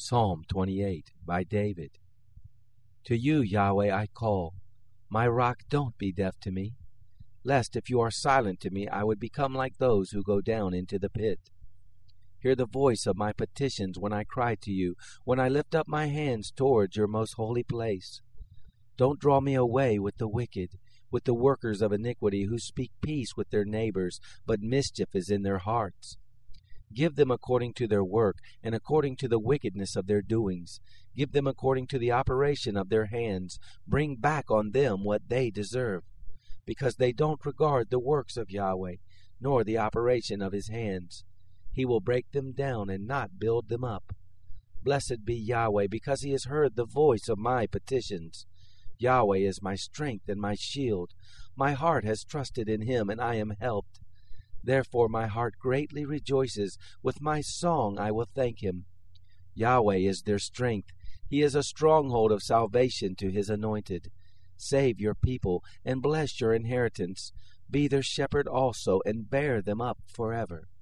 Psalm 28 by David. To you, Yahweh, I call. My rock, don't be deaf to me, lest if you are silent to me, I would become like those who go down into the pit. Hear the voice of my petitions when I cry to you, when I lift up my hands towards your most holy place. Don't draw me away with the wicked, with the workers of iniquity who speak peace with their neighbors, but mischief is in their hearts. Give them according to their work, and according to the wickedness of their doings. Give them according to the operation of their hands. Bring back on them what they deserve, because they don't regard the works of Yahweh, nor the operation of his hands. He will break them down and not build them up. Blessed be Yahweh, because he has heard the voice of my petitions. Yahweh is my strength and my shield. My heart has trusted in him, and I am helped. Therefore my heart greatly rejoices. With my song I will thank him. Yahweh is their strength. He is a stronghold of salvation to his anointed. Save your people and bless your inheritance. Be their shepherd also, and bear them up forever.